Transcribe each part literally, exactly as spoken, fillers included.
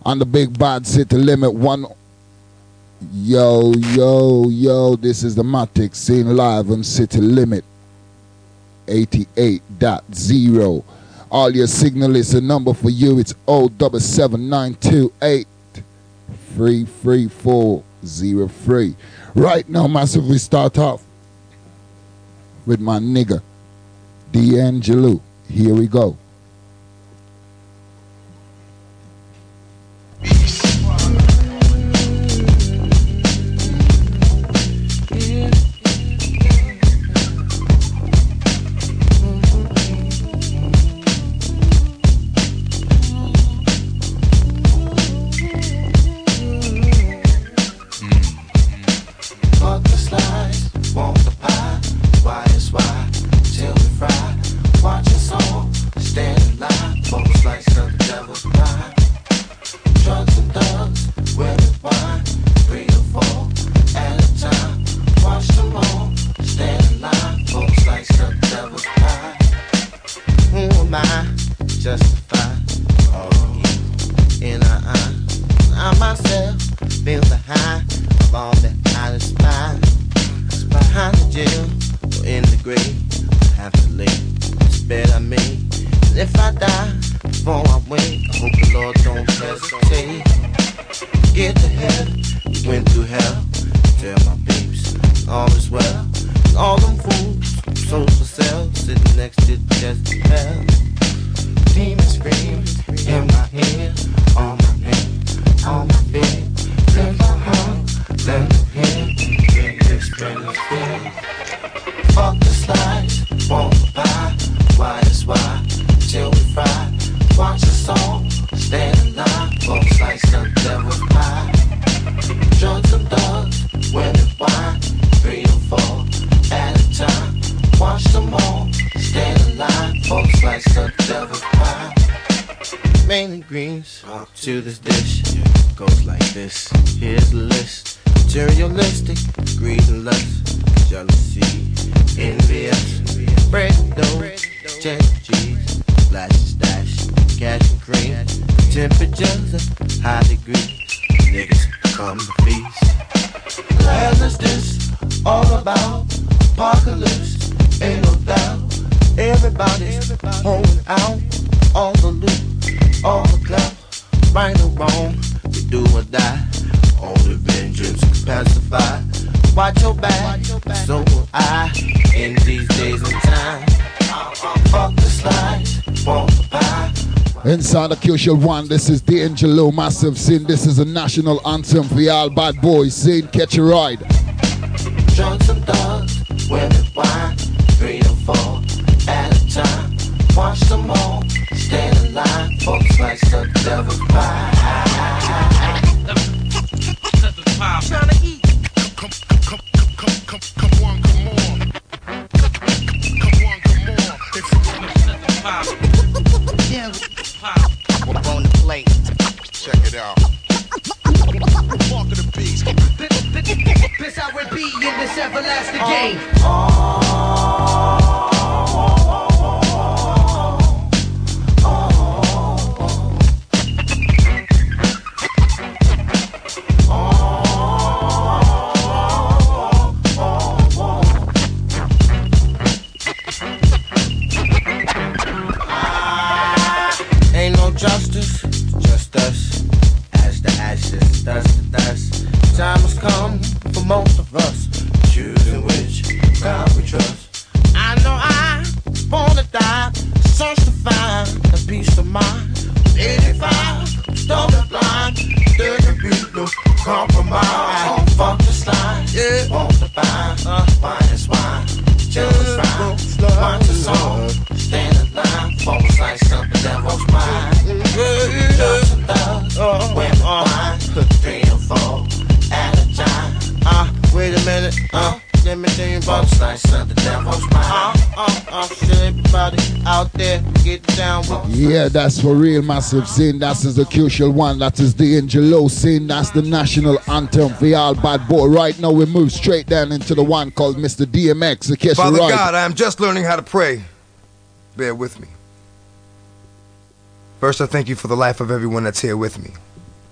On the big bad city limit one. Yo, yo, yo, this is the Matic scene live on City Limit eighty-eight point zero. All your signal is a number for you. It's oh seven seven nine two eight three three four zero three. Right now, massive, we start off with my nigga, D'Angelo. Here we go. To this dish goes like this. Here's the list: materialistic, greed and lust, jealousy, envious, break dough, check cheese, flash stash, cash and cream, temperatures of high degree. Niggas come to feast. Hell is this all about? Apocalypse, ain't no doubt. Everybody's holding out all the loot, all the clout. Right or wrong, we do or die. Only vengeance can pacify. Watch your back, so will I. In these days and time, fuck the slice, want the pie. Inside the Crucial One, this is D'Angelo, Massive Sin. This is a national anthem for y'all bad boys. Sin, catch a ride. Drugs and thugs, women, wine, three or four at a time. Watch them all, stand in line. Folks like the devil's pie. Trying to eat. Come, come, come, come, come, come on, come on. Come on, come on. If you want to pop. Yeah, pop. We're on the plate. Check it out. Walk of the beast. Piss out with B in this everlasting game. Oh. Justice, just us, as the ashes, dust to dust. Time has come for most of us, choosing which God we trust. I know I wanna die, search to find a peace of mind. eighty-five, stolen blind, there can be no compromise. Fuck the slide, yeah. Want to buy, uh, wine is wine, jealous rhyme, watch the song, stand in line, folks like something that was mine. Drugs and thugs, uh, women, wine, three or four at a time. Uh, wait a minute, uh, let me tell you about folks like something that was mine. Uh, uh, uh, should everybody out there get down with. Yeah, that's for real, Massive Sin. That is the Crucial One. That is D'Angelo Sin. That's the national anthem for y'all bad boy. Right now we move straight down into the one called Mister D M X. Father right. God, I am just learning how to pray. Bear with me. First, I thank you for the life of everyone that's here with me.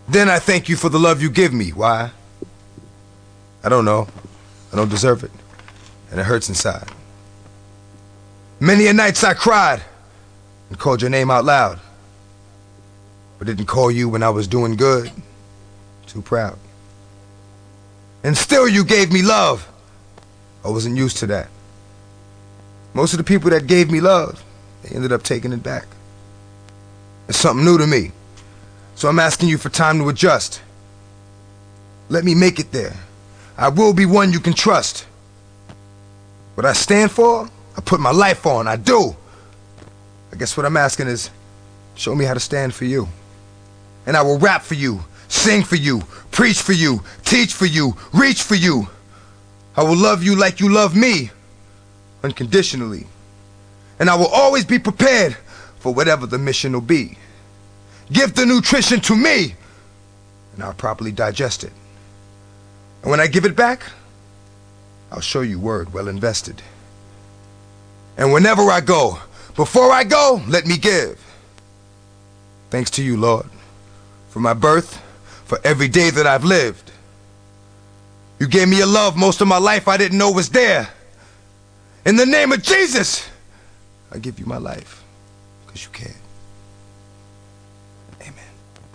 Then I thank you for the love you give me. Why? I don't know. I don't deserve it. And it hurts inside. Many a nights I cried and called your name out loud, but didn't call you when I was doing good. Too proud. And still you gave me love. I wasn't used to that. Most of the people that gave me love, they ended up taking it back. It's something new to me. So I'm asking you for time to adjust. Let me make it there. I will be one you can trust. What I stand for, I put my life on, I do. I guess what I'm asking is, show me how to stand for you. And I will rap for you, sing for you, preach for you, teach for you, reach for you. I will love you like you love me, unconditionally. And I will always be prepared for whatever the mission will be. Give the nutrition to me, and I'll properly digest it. And when I give it back, I'll show you word well invested. And whenever I go, before I go, let me give. Thanks to you, Lord, for my birth, for every day that I've lived. You gave me a love most of my life I didn't know was there. In the name of Jesus, I give you my life, because you cared. Amen.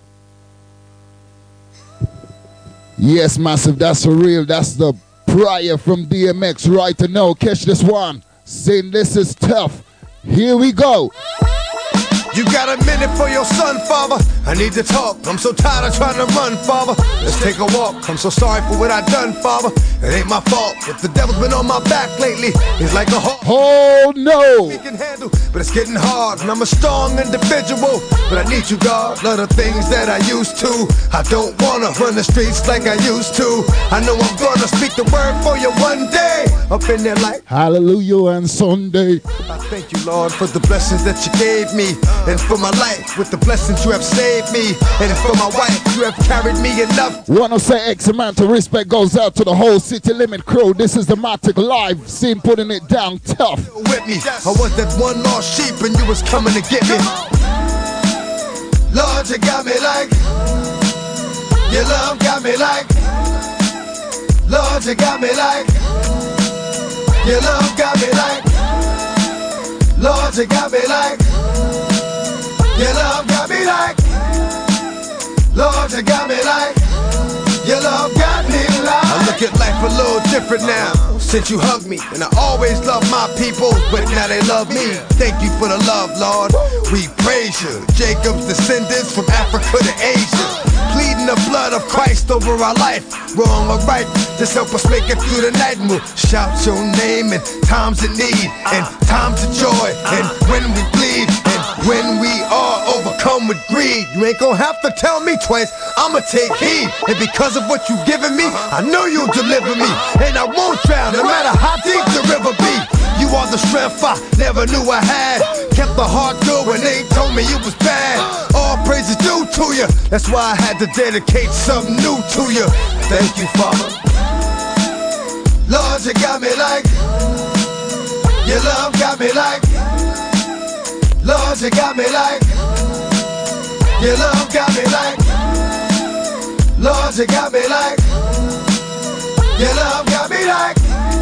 Yes, massive, that's for real. That's the prayer from D M X right to know. Catch this one. Saying this is tough. Here we go. You got a minute for your son, Father? I need to talk. I'm so tired of trying to run, Father. Let's take a walk. I'm so sorry for what I done, Father. It ain't my fault. If the devil's been on my back lately, he's like a hawk. Oh no! We can handle, but it's getting hard. And I'm a strong individual, but I need you, God. Love the things that I used to. I don't wanna run the streets like I used to. I know I'm gonna speak the word for you one day. Up in there like hallelujah and Sunday. I thank you, Lord, for the blessings that you gave me. And for my life, with the blessings you have saved me. And for my wife, you have carried me enough. Wanna say X amount of respect goes out to the whole City Limit crew. This is the Matic live scene, putting it down tough. With me, I was that one lost sheep and you was coming to get me. Lord, you got me like, your love got me like, Lord, you got me like, your love got me like, Lord, you got me like, your love got me like, Lord, you got me like, your love got me like. I look at life a little different now since you hugged me. And I always love my people, but now they love me. Thank you for the love, Lord. We praise you. Jacob's descendants from Africa to Asia, pleading the blood of Christ over our life. Wrong or right, just help us make it through the night. And we'll shout your name in times of need and times of joy. And when we bleed and when we are overcome with greed, you ain't gonna have to tell me twice, I'ma take heed. And because of what you've given me, I know you'll deliver me. And I won't drown, no matter how deep the river be. You are the strength I never knew I had. Kept the heart good when they told me it was bad. All praises due to you, that's why I had to dedicate something new to you. Thank you, Father. Lord, you got me like, your love got me like, Lord, you got me like, your love got me like, Lord, you got me like, your love got me like,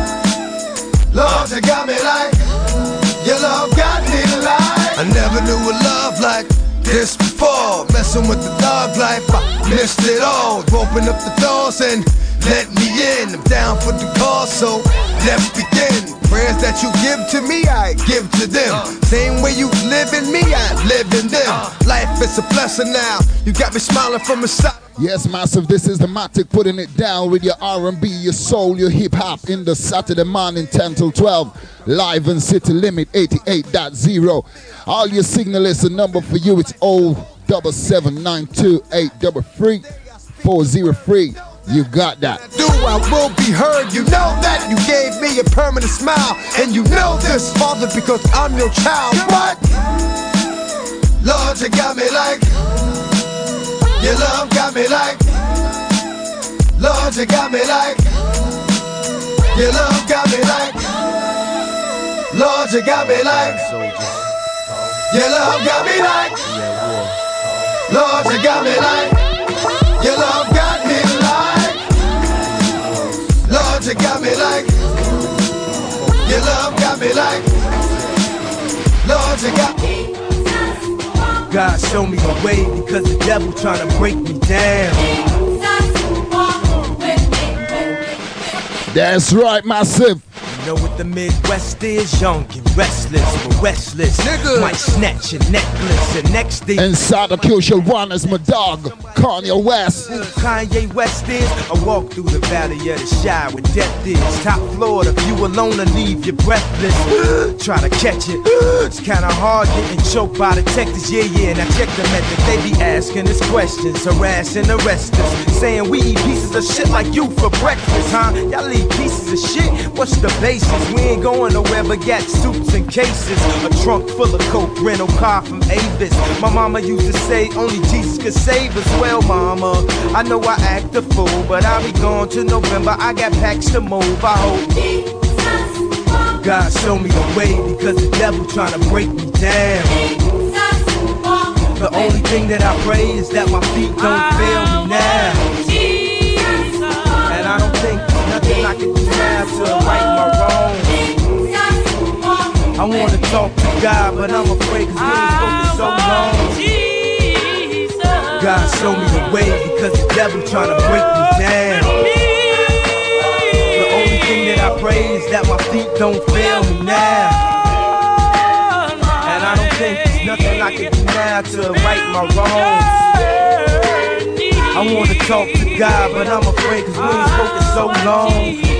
Lord, you got me like, your love got me like. I never knew a love like this before. Messing with the dog life, I missed it all. Open up the doors and let me in. I'm down for the cause, so let's begin. Prayers that you give to me, I give to them. Same way you live in me, I live in them. Life is a blessing now. You got me smiling from the side. Yes, massive, this is the Matic putting it down with your R and B, your soul, your hip-hop in the Saturday morning ten till twelve. Live in City Limit eighty-eight point zero. All your signalists, a number for you, it's oh seven seven nine two eight three three four oh three. You got that. Do I will be heard. You know that you gave me a permanent smile. And you know this, Father, because I'm your child. What? Lord, you got me like, your love got me like, Lord, you got me like, your love got me like, Lord, you got me like, your love got me like, Lord, you got me like. be like, Lord, you got me. God show me the way because the devil trying to break me down. That's right, massive. You know what the Midwest is? Young and restless, but restless. Nigga might snatch your necklace and next day. Inside the crucial one is my dog, Kanye West. Kanye West is. I walk through the valley of the shy where death is. Top floor, the view alone to leave you breathless. Try to catch it. It's kinda hard getting choked by detectives. Yeah, yeah, now check the method. They be asking us questions, harassing the rest of us. Saying we eat pieces of shit like you for breakfast, huh? Y'all eat pieces of shit? What's the basis? We ain't going nowhere but got suits and cases. A trunk full of coke, rental car from Avis. My mama used to say only Jesus could save us. Well, mama, I know I act a fool, but I'll be gone to November. I got packs to move. I hope God show me the way because the devil trying to break me down. The only thing that I pray is that my feet don't fail me now. And I don't think there's nothing I can do now to right my wrongs. I wanna talk to God, but I'm afraid cause we ain't spoken so long. God show me the way because the devil trying to break me down. The only thing that I pray is that my feet don't fail me now. And I don't think there's nothing I can do now to right my wrongs. I wanna talk to God, but I'm afraid cause we ain't spoken so long.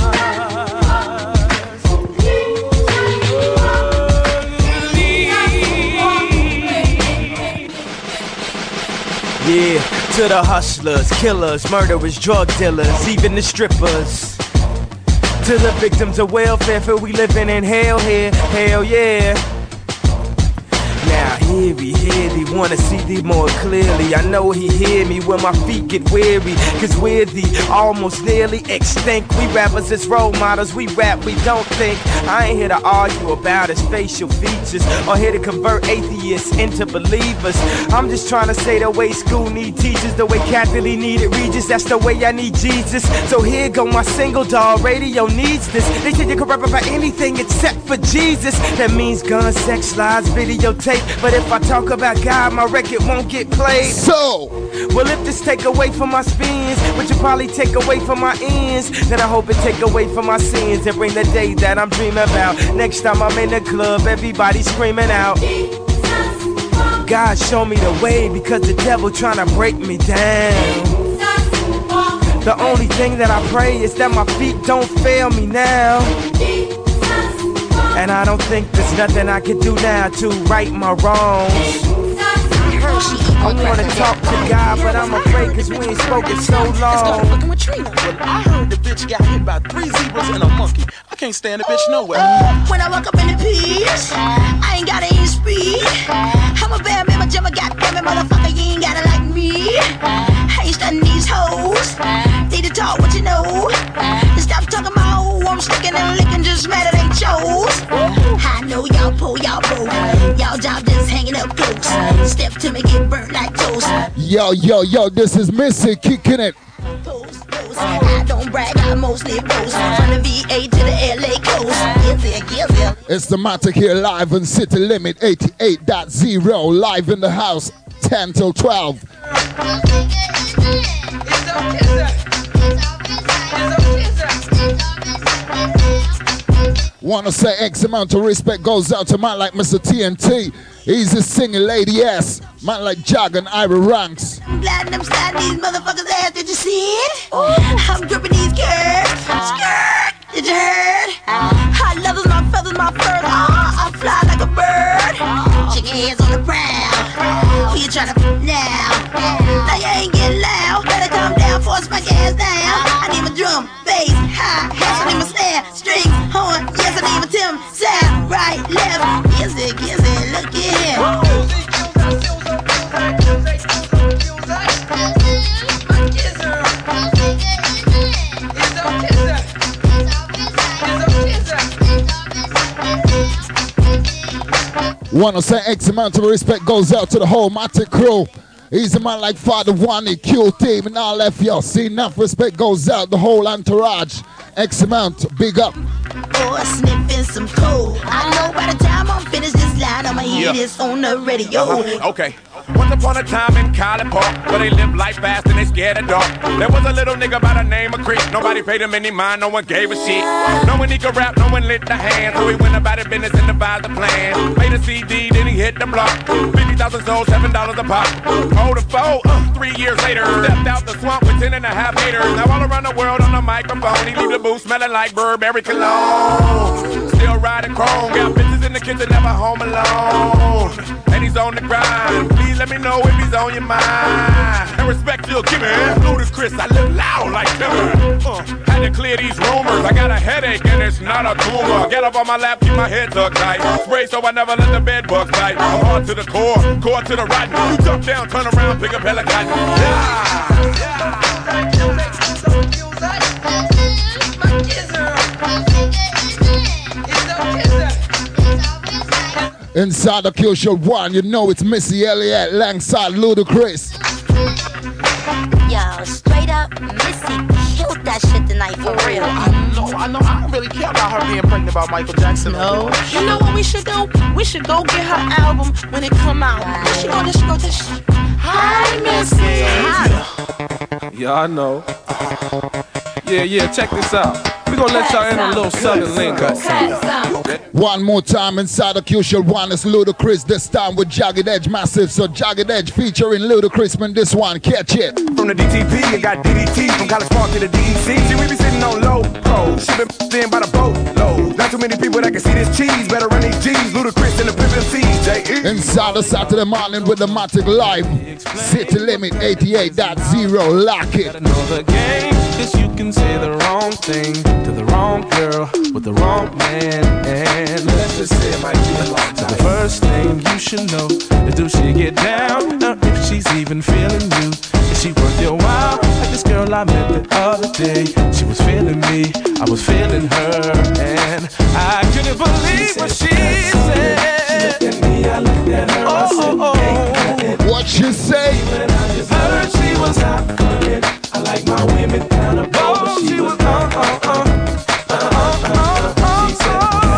Yeah, to the hustlers, killers, murderers, drug dealers, even the strippers. To the victims of welfare, feel we living in hell here, hell yeah. Now hear me, hear me, wanna see thee more clearly. I know he hear me when my feet get weary. Cause we're the almost nearly extinct. We rappers as role models, we rap, we don't think. I ain't here to argue about his facial features or here to convert atheists into believers. I'm just trying to say the way school need teachers, the way Catholic needed Regis, that's the way I need Jesus. So here go my single, dog, radio needs this. They said you can rap about anything except for Jesus. That means guns, sex, lies, videotape. But if I talk about God, my record won't get played. So, well, if this take away from my spins, would you probably take away from my ends? Then I hope it take away from my sins and bring the day that I'm dreaming about. Next time I'm in the club, everybody screaming out. God show me the way because the devil trying to break me down. The only thing that I pray is that my feet don't fail me now. And I don't think there's nothing I can do now to right my wrongs. I wanna talk to God, but I'm afraid cause we ain't spoken so long. Well, I heard the bitch got hit by three zebras and a monkey. I can't stand the bitch nowhere. When I walk up in the piece, I ain't gotta even speak. I'm a bad man, my jummer, goddamn it, motherfucker, you ain't gotta like me. I ain't stunning these hoes. Need to talk what you know. Stop talking about who I'm sticking and licking, just mad at ain't chose. I know y'all pull, y'all pull. Y'all job just hanging up close. Step to me, get burnt like toast. Yo, yo, yo, this is Missy kicking it. Post, post. I don't brag, I mostly boast. From the V A to the L A coast. Yes, yeah, yes, yeah. It's the Matic here live on City Limit eighty-eight point zero. Live in the house, ten till twelve. Wanna say X amount of respect goes out to man like Mister T N T. He's a singing lady ass. Man like Jag and Ira Ranks. I'm glad I'm sliding these motherfuckers ass, did you see it? I'm gripping these curves. Skirt, did you heard? I love my feathers, my fur. I fly like a bird. Chicken heads on the ground. Who you trying to f*** now? Now you ain't getting loud. Better come down, force my gas down. I need my drum, bass, hi-hats. I need my snare, strings, horn. Yes, I need my Tim, sound, right, left. Yes, it, yes, it, look here. Wanna say X amount of respect goes out to the whole Matic crew. He's a man like Father One, a Q team, and all F y'all. See, enough respect goes out, the whole entourage. X amount, big up. Or sniffing some cold. I know by the time I'm finished this line, I'ma hear Yeah. this on the radio. Uh-huh. Okay. Once upon a time in College Park, where they live life fast and they scared of dark. There was a little nigga by the name of Chris. Nobody paid him any mind, no one gave a shit. No one he could rap, no one lit the hand. So he went about his business and devised a plan. Made a C D, then he hit the block. fifty thousand sold, seven dollars a pop. Hold a foe, uh, three years later. Stepped out the swamp with ten and a half haters. Now all around the world on the microphone. He leave the booth smelling like Burberry cologne. Still riding chrome, got bitches in the kitchen, never home alone. And he's on the grind. Please let me know if he's on your mind. And respect you'll give me. Ludacris, I live loud like timber. Uh, had to clear these rumors. I got a headache and it's not a tumor. Get up on my lap, keep my head tucked tight. Spray so I never let the bed bugs bite. I'm hard to the core, core to the rotten. You jump down, turn around, pick up hella cotton. Yeah. Inside the Kill Show One, you know it's Missy Elliott alongside Ludacris. Yo, straight up, Missy killed that shit tonight for real. I know, I know. I don't really care about her being pregnant about Michael Jackson. No. You know what we should do? We should go get her album when it come out. There she go, there she go, there she go. Hi, Missy. Hi. Yeah, I know. Yeah, yeah, check this out. We gonna let y'all in a little southern lingo. One more time inside the Q Show One is Ludacris, this time with Jagged Edge Massive. So Jagged Edge featuring Ludacris, man, this one, catch it. From the D T P, I got D D T. From College Park to the D E C. See, we be sitting on low pro. She been in by the boat load. Not too many people that can see this cheese. Better run these G's. Ludacris and the Pimp M Cs, J E. Inside the Saturday morning with the Matic Live. City Limit eighty-eight point zero, lock it. Know the game, cause you can say the wrong thing to the wrong girl with the wrong man. And let's just say it might be a long time. So the first thing you should know is do she get down? Or if she's even feeling you. Is she worth your while? Like this girl I met the other day. She was feeling me, I was feeling her. And I couldn't believe what she said. She looked at me, I looked at her. Oh, oh, oh. What she say? When I just heard she was out cooking. I like my women kind of bold. Oh, she was uh, uh, uh, uh, uh, uh, uh. She said,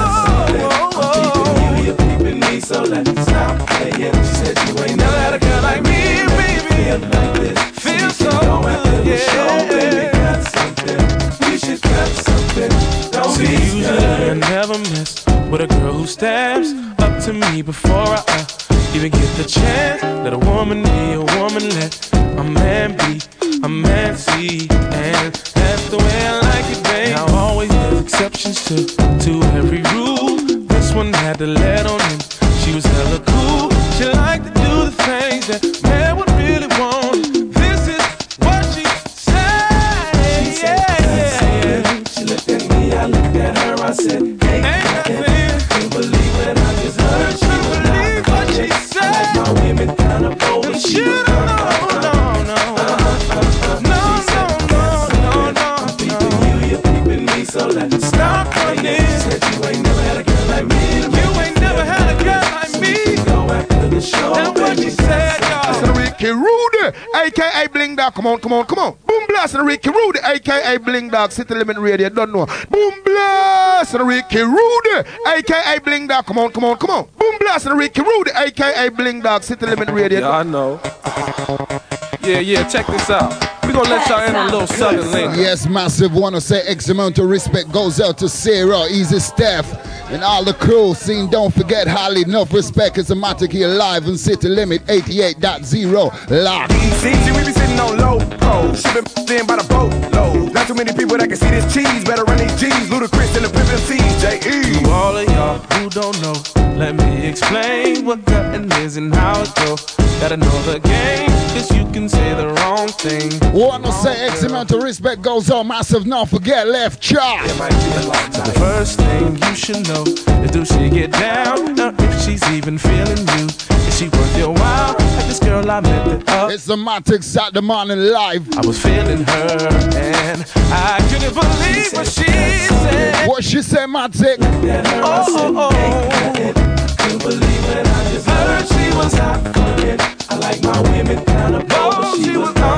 I'm keeping you, you're keeping me, so let's stop playing. She said, you ain't never had a girl like me, baby. Feel like this. Feel so good, yeah. Show, baby, got something. We should cut something. Don't See, be usually I never miss with a girl who steps up to me before I uh, even get the chance. Let a woman be a woman, let a man be a man see. And that's the way I like it, babe. Now always there's exceptions to, to every rule. This one had to let on him. She was hella cool. She liked to do the things that man would really want. This is what she said. She said, yeah, yeah. She looked at me, I looked at her. I said, hey, ain't nothing. Can't believe when I just heard she was believe what she said. I like my women kind of bold. And she was no, no, no, no. No, no, no, no, no. I'm peeping you, you're peeping me, so let's stop running. She said you ain't never had a girl like me. You ain't never had a girl like me. Go after the show. That's what she said, y'all. Listen to Ricky Rudy, a k a. Bling Dog. Come on, come on, come on. Boom blast and Ricky Rudy, a k a. Bling Dog. City Limit Radio, don't know. Boom blast and Ricky Rudy, a k a. Bling Dog. Come on, come on, come on. Boom blast and Ricky Rudy, a k a. Bling Dog. City Limit Radio. Yeah, I know. Yeah, yeah, check this out. We gonna let y'all in a little southern lingo. Yes, Massive wanna say X amount of respect goes out to Sarah, Easy Steph, and all the crew. Scene, don't forget Holly, enough respect. It's a Matic here live in City Limit eighty-eight point zero. Lock. See, see, we be sitting on low pro. She been in by the boat load. Not too many people that can see this cheese. Better run these G's. Ludacris and the Pimp M Cs, J E. To all of y'all who don't know, let me explain what cutting is and how it go. Gotta know the game, cause you can say the wrong thing. Wanna say X amount of respect goes on Massive, not forget left chop. The first thing you should know is do she get down? Or if she's even feeling you. Is she worth your while? Like this girl I met the up. It's the Matic Saturday morning live. I was feeling her and I couldn't believe what she said. What she said, Matic? Oh, oh, oh. to believe when I just heard she was hot for it. I like my women down a boat, but she was gone.